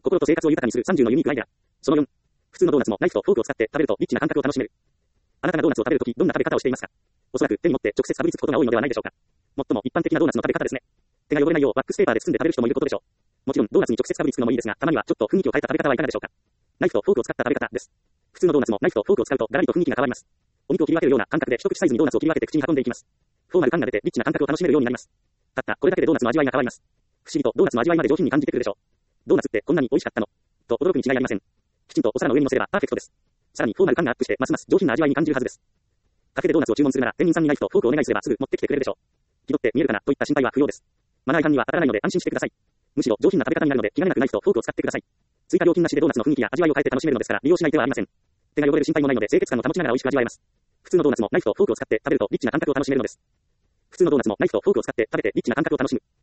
心と生活を豊かにする30のユニークアイデア。その4、普通のドーナツもナイフとフォークを使って食べるとリッチな感覚を楽しめる。あなたがドーナツを食べるとき、どんな食べ方をしていますか？おそらく手に持って直接かぶりつくことが多いのではないでしょうか。最も一般的なドーナツの食べ方ですね。手が汚れないようワックスペーパーで包んで食べる人もいることでしょう。もちろんドーナツに直接かぶりつくのもいいですが、たまにはちょっと雰囲気を変えた食べ方はいかがでしょうか。ナイフとフォークを使った食べ方です。普通のドーナツもナイフとフォークを使うとガラリと雰囲気が変わります。お肉を切り分けるような感覚で一口サイズにドーナツを切り分けて口に運んでいきます。フォーマル感が出てリッチな感覚を楽しめるようになります。たったこれだけでドーナツの味わいが変わります。不思議とドーナツの味わいまで上品に感じてくるでしょう。ドーナツってこんなに美味しかったのと驚くに違いありません。きちんとお皿の上に乗せればパーフェクトです。さらにフォーマル感がアップしてますます上品な味わいに感じるはずです。カフェでドーナツを注文するなら店員さんにナイフとフォークをお願いすればすぐ持ってきてくれるでしょう。気取って見えるかなといった心配は不要です。マナー違反には当たらないので安心してください。むしろ上品な食べ方になるので気兼ねなくナイフとフォークを使ってください。追加料金なしでドーナツの雰囲気や味わいを変えて楽しめるのですから利用しない手はありません。手が汚れる心配もないので清潔感を保ちながら美味しく味わえます。普通のドーナツもナイフとフォークを使って食べるとリッチな感覚を楽しめるのです。普通のドーナツもナイフとフォークを使って食べてリッチな感覚を楽しむ。